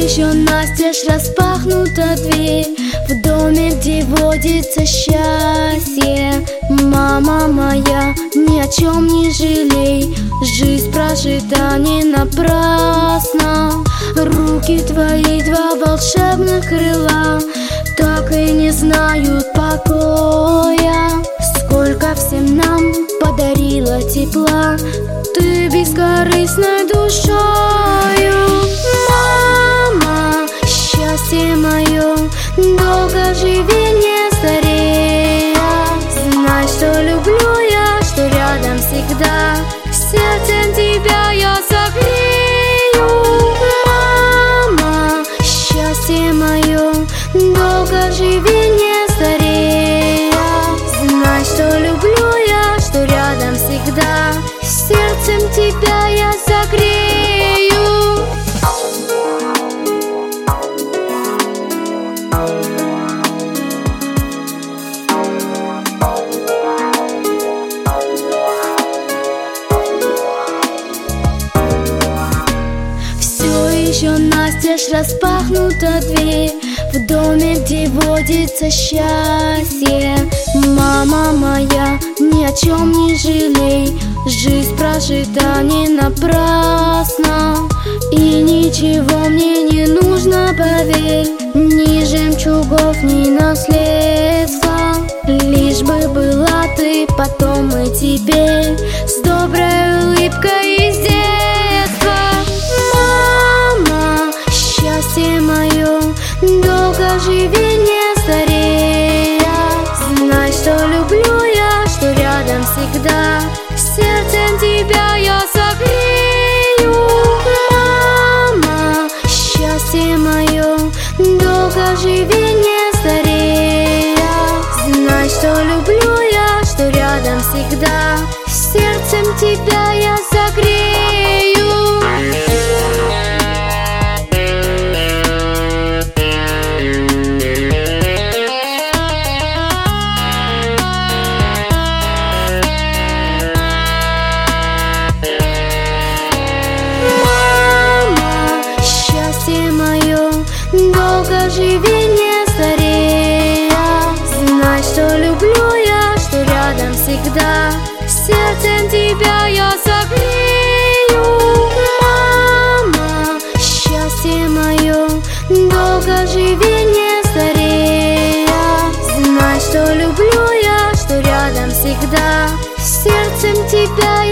еще настежь распахнута дверь в доме, где водится счастье. Мама моя, ни о чем не жалей, жизнь прожита не напрасно. Руки твои, два волшебных крыла, так и не знают покоя. Сколько всем нам подарила тепла ты бескорыстной душою. Мама, счастье мое, долго живи, не старея. Знай, что люблю я, что рядом всегда, сердцем тебя я согрею. Мама, счастье мое, долго живи, не старея. Знай, что люблю я, что рядом всегда, сердцем тебя я согрею. Все еще настежь распахнута дверь в доме, где водится счастье. Мама моя, ни о чем не жалей, жизнь прожита не напрасно. И ничего мне не нужно, поверь, ни жемчугов, ни наследства. Лишь бы была ты потом и теперь с доброй улыбкой из детства. Мама, счастье мое, долго живи, не старея. Знай, что люблю я, что рядом всегда, сердцем тебя я согрею. Мама, счастье мое, долго живи, не старея. Знай, что люблю я, что рядом всегда, сердцем тебя я согрею. Долго живи, не старея. Знай, что люблю я, что рядом всегда, сердцем тебя я согрею. Мама, счастье мое, долго живи, не старея. Знай, что люблю я, что рядом всегда, сердцем тебя